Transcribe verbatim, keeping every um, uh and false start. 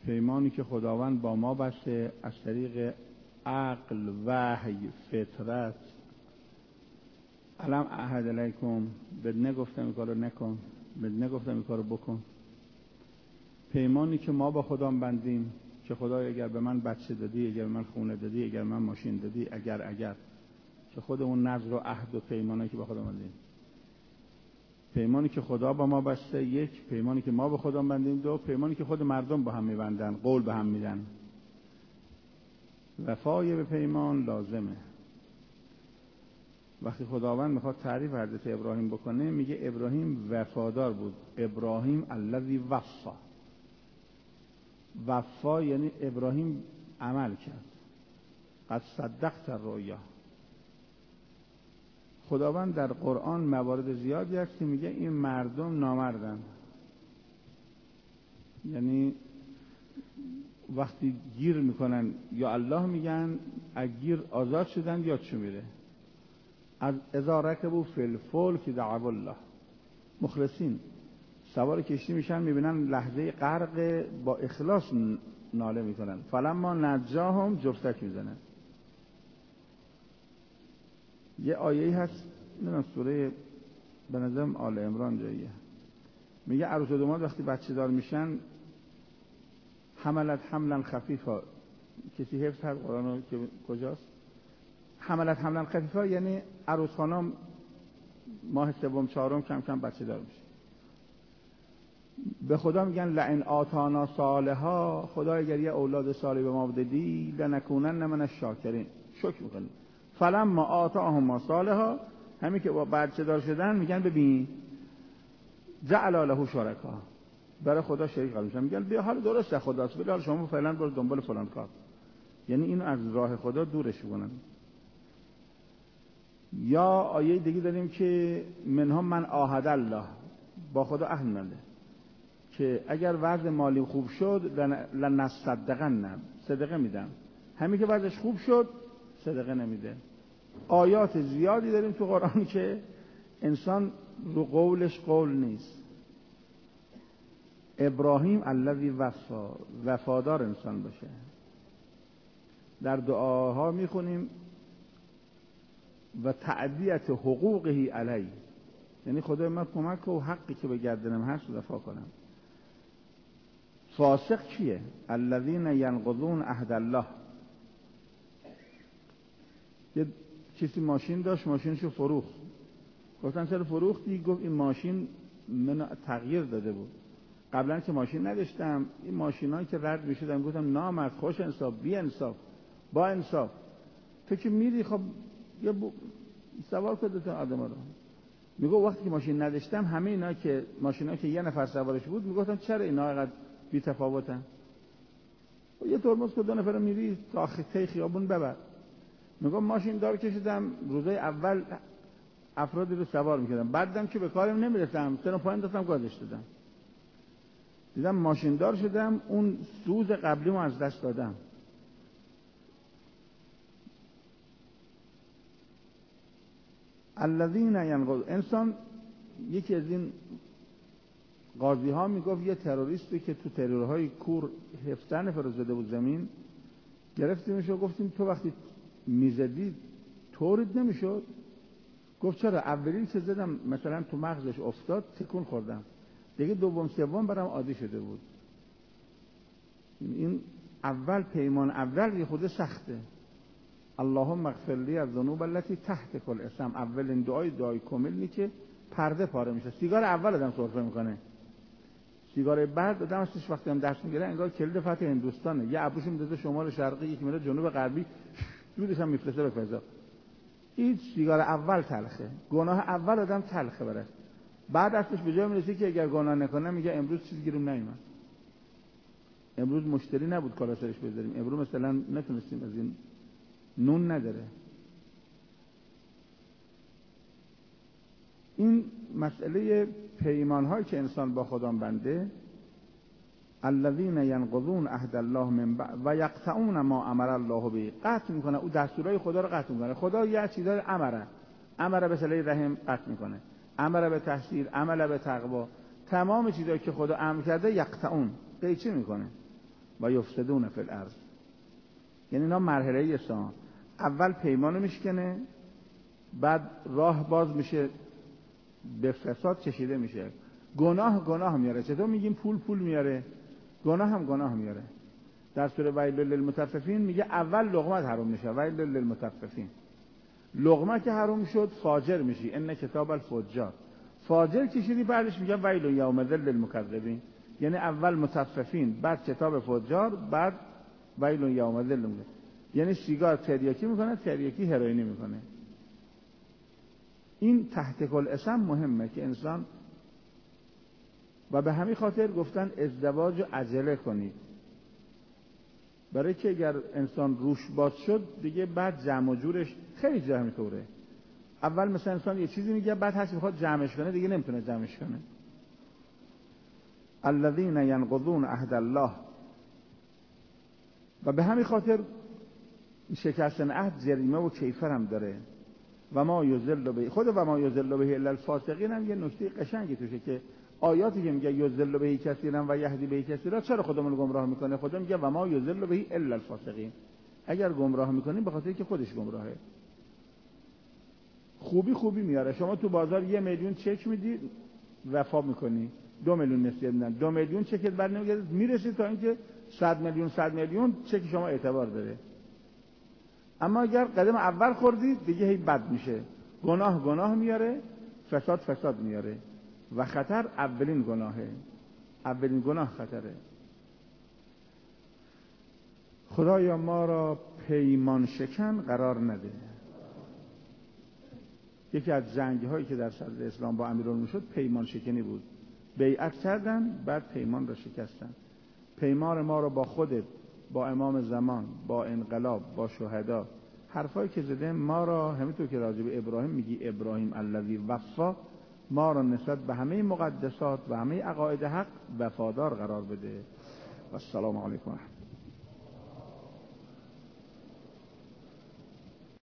پیمانی که خداوند با ما بسته از طریق عقل، وحی، فطرت. علم احد علیکم، بد نگفتم این کارو نکن، بد نگفتم این کارو بکن. پیمانی که ما با خدا بندیم که خدای اگر به من بچه دادی، اگر من خونه دادی، اگر من ماشین دادی، اگر اگر که خود اون نظر و عهد و پیمانی که با خدا بندیم. پیمانی که خدا با ما بسته، یک. پیمانی که ما با خدا بندیم، دو. پیمانی که خود مردم با هم میبندن، قول به هم میدن. وفای به پیمان لازمه. وقتی خداوند میخواد تعریف حضرت ابراهیم بکنه میگه ابراهیم وفادار بود. ابراهیم الذی وفا. وفا یعنی ابراهیم عمل کرد. قد صدقت الرؤیا. خداوند در قرآن موارد زیادی هست که میگه این مردم نامردن. یعنی وقتی گیر میکنن یا الله میگن، اگیر آزاد شدن یادشون میره. از اذا رکبوا فی الفلک دعوا الله. مخلصین سوار کشتی میشن، میبینن لحظه غرق، با اخلاص ناله میکنن. فلما نجاهم جفتک میزنن. یه آیه‌ای هست نه سوره به نظرم آل عمران جاییه، میگه عروس و داماد وقتی بچه دار میشن حملت حملا خفیفا. کسی حفظ هست قرآنو که کجاست؟ حملت حملا خفیفا یعنی عروس خانم ماه سوم چهارم کم کم بچه دار میشه. به خدا میگن لئن آتانا صالحا، خدا اگر یه اولاد صالح به ما بدی لنکونن من الشاکرین، شکر میکنیم. فلما آتاهما صالحا، همین که با بچه دار شدن میگن ببین جعل له شرکا، برای خدا شریک قرار میشن. میگن بیا حال درسته خداست، ولی حال شما فعلا برو دنبال فلان کار. یعنی اینو از راه خدا دورش کنن. یا آیه دیگه داریم که منها من عاهد الله، با خدا عهد می‌بنده که اگر وضع مالی خوب شد لنصدقن، صدقه میدم. همین که وضعش خوب شد صدقه نمیده. آیات زیادی داریم تو قرآن که انسان رو قولش قول نیست. ابراهیم الذی وفا، وفادار انسان باشه. در دعاها میخونیم و تعدیت حقوقه علی، یعنی خدای من کمک و حقی که به گردنم هست وفا کنم. فاسق کیه؟ الذین ینقضون عهد الله. یه کسی ماشین داشت، ماشینشو فروخت. گفتن چرا فروختی؟ گفت این ماشین من تغییر داده بود. قبلا که ماشین نداشتم، این ماشینایی که رد میشدن گفتم نامرد، خوش انصاف، بی انصاف، با انصاف، تو که میری خب یه ب... سوار کنه آدم رو. میگه وقتی که ماشین نداشتم همه اینا که ماشینا که یه نفر سوارش بود میگفتم چرا اینا اینقدر بی تفاوتن؟ یه ترمز که دو نفر میری تا ته خیابون ببر. میگم ماشین دار کشیدم، روزای اول افرادی رو سوار میکردم، بعدم که به کارم نمیرسم سر پایین دستم گازش دادم، دیدم ماشین دار شدم، اون سوز قبلیمو از دست دادم. الذین ینقضون. انسان یکی از این قاضی ها میگفت یه تروریستی که تو ترورهای کور هفده نفر زده بود زمین، گرفتیمش و گفتیم تو وقتی میزدی طورت نمیشد؟ گفت چرا؟ اولی که زدم مثلا تو مغزش افتاد تکون خوردم، دیگه دوم سوم برام عادی شده بود. این اول پیمان اول یه خود سخته. اللهم اغفر لی الذنوب التي تحت کل اسم. اولین دعای دعای کاملی که پرده پاره میشه. سیگار اول آدم سرفه میکنه، سیگار بعد آدم ازش وقتی هم دست میگیره انگار کلید فتح هندوستانه، یه ابروش میذاره شمال شرقی، یکی میره جنوب غربی، دودش هم میفرسته به فضا. این سیگار اول تلخه، گناه اول آدم تلخه برش. بعد ازش به جای میرسه که اگر گناه نکنه میگه امروز چیز گیرم نیومد، امروز مشتری نبود کالا سرش بذاریم، امروز مثلا نتونستیم از این نون نداره. این مسئله پیمان هایی که انسان با خدا بنده، الذین ینقضون عهد الله من بعد و یقطعون ما امر الله به، قطع میکنه او دستورای خدا رو قطع میکنه. خدا یه چیزای امره، امره به صله رحم قطع میکنه، امره به تحصیل، امره به تقوا، تمام چیزایی که خدا امر کرده یقطعون قیچی میکنه. و یفسدون فی الارض. یعنی اینا مرحله اسلام. اول پیمانو میشکنه، بعد راه باز میشه، به فساد کشیده میشه. گناه گناه میاره. چطور میگیم پول پول میاره؟ گناه هم گناه میاره. در سوره ویل للمطففین میگه اول لقمت حرام میشه، ویل للمطففین. لقمه که حرام شد فاجر میشی، ان کتاب الفجار. فاجر کشیدی بعدش میگه ویل یومئذ للمکذبین. یعنی اول مطففین، بعد کتاب فجار، بعد ویل یومئذ للمکذبین. یعنی سیگار تریاکی میکنه، تریاکی هروئینی میکنه. این تحت کل اسم مهمه که انسان، و به همین خاطر گفتن ازدواج رو عجله کنید، برای که اگر انسان روش باز شد دیگه بعد جمع و جورش خیلی جا همینطوره. اول مثلا انسان یه چیزی میگه، بعد هرچی میخواد جمعش کنه دیگه نمیتونه جمعش کنه. الذین ینقضون عهد الله. و به همین خاطر شکستن عهد جریمه و کیفر هم داره. و ما یذل به خود و ما یذل به الا الفاسقین هم یه نکته قشنگی توشه که آیاتی که میگه یذل به کثیرا و یهدی به کثیرا، چرا خودمون گمراه میکنه؟ خدا میگه و ما یذل به الا الفاسقین. اگر گمراه میکنیم به خاطر که خودش گمراهه. خوبی خوبی میاره. شما تو بازار یه میلیون چک میدید وفا میکنی، دو میلیون نسیه میدن، دو میلیون چکت بر نمیگرد، میرسید تا اینکه صد میلیون صد میلیون چک شما اعتبار داره. اما اگر قدم اول خوردید دیگه هی بد میشه. گناه گناه میاره، فساد فساد میاره. و خطر اولین گناهه. اولین گناه خطره. خدایا ما را پیمان شکن قرار نده. یکی از جنگ هایی که در صدر اسلام با امیرالمومنین شد پیمان شکنی بود. بیعت کردن بعد پیمان را شکستن. پیمان ما را با خودت، با امام زمان، با انقلاب، با شهدا، حرفایی که زده ما را، همینطور که راجع به ابراهیم میگی ابراهیم الذی وفا، ما را نسبت به همه مقدسات و همه عقاید حق وفادار قرار بده. و السلام علیکم.